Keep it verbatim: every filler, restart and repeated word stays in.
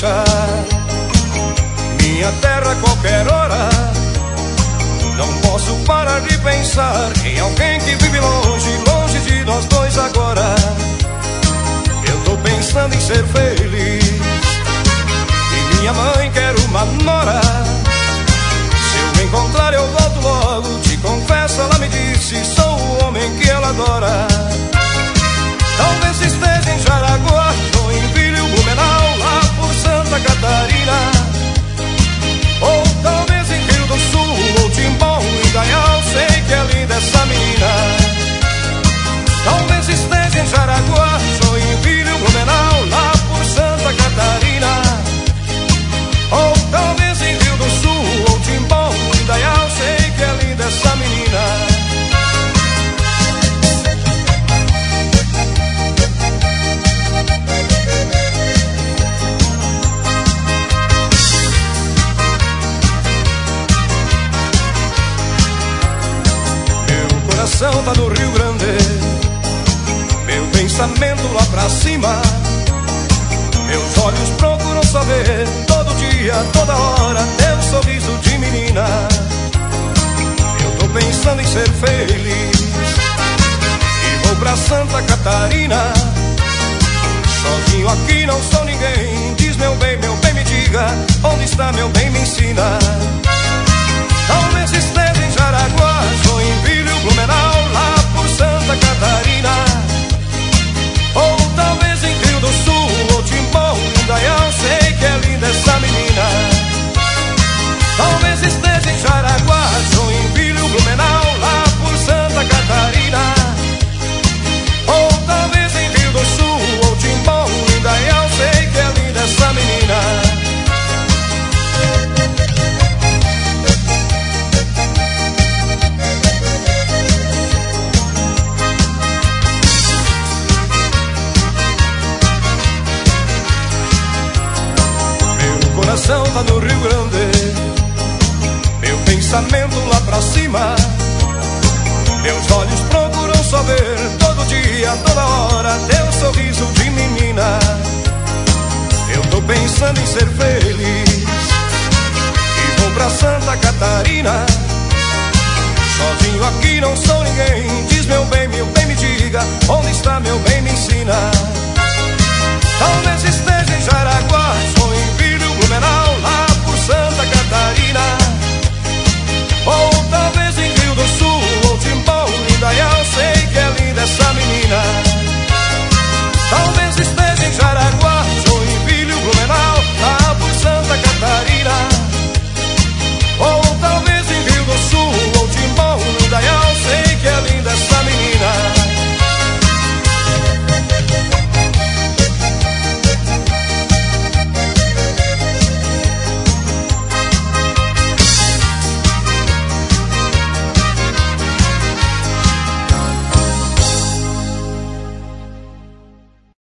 deixar minha terra a qualquer hora. Não posso parar de pensar em alguém que vive longe, longe de nós dois agora. Eu tô pensando em ser feliz e minha mãe quer uma nora. Se eu encontrar eu volto logo, te confesso, ela me disse, sou o homem que ela adora. Talvez esteja em Jaraguá, Joinville, Blumenau, lá por Santa Catarina. Ou talvez em Rio do Sul, ou Timbó, Indaial, sei que é linda essa menina. Talvez esteja em Jaraguá, Joinville, Blumenau, lá por Santa Catarina. Ou talvez em Rio do Sul, ou Timbó, Indaial, sei que é linda essa menina. Tá no Rio Grande, meu pensamento lá pra cima. Meus olhos procuram saber todo dia, toda hora, teu sorriso de menina. Eu tô pensando em ser feliz e vou pra Santa Catarina. Sozinho aqui não sou ninguém. Diz meu bem, meu bem, me diga, onde está meu bem, me ensina. Talvez esteja em Jaraguá, Joinville, Blumenau, lá por Santa Catarina. Ou talvez em Rio do Sul, ou Timbó, Indaial, sei que é linda essa menina. Talvez esteja em Jaraguá, Joinville, Blumenau, lá por Santa Catarina. Ou talvez em Rio do Sul, ou Timbó, Indaial, sei que é linda essa menina. Coração tá no Rio Grande, meu pensamento lá pra cima. Meus olhos procuram só ver todo dia, toda hora, teu sorriso de menina. Eu tô pensando em ser feliz e vou pra Santa Catarina. Sozinho aqui não sou ninguém. Diz meu bem, meu bem, me diga, onde está meu bem, me ensina. Talvez esteja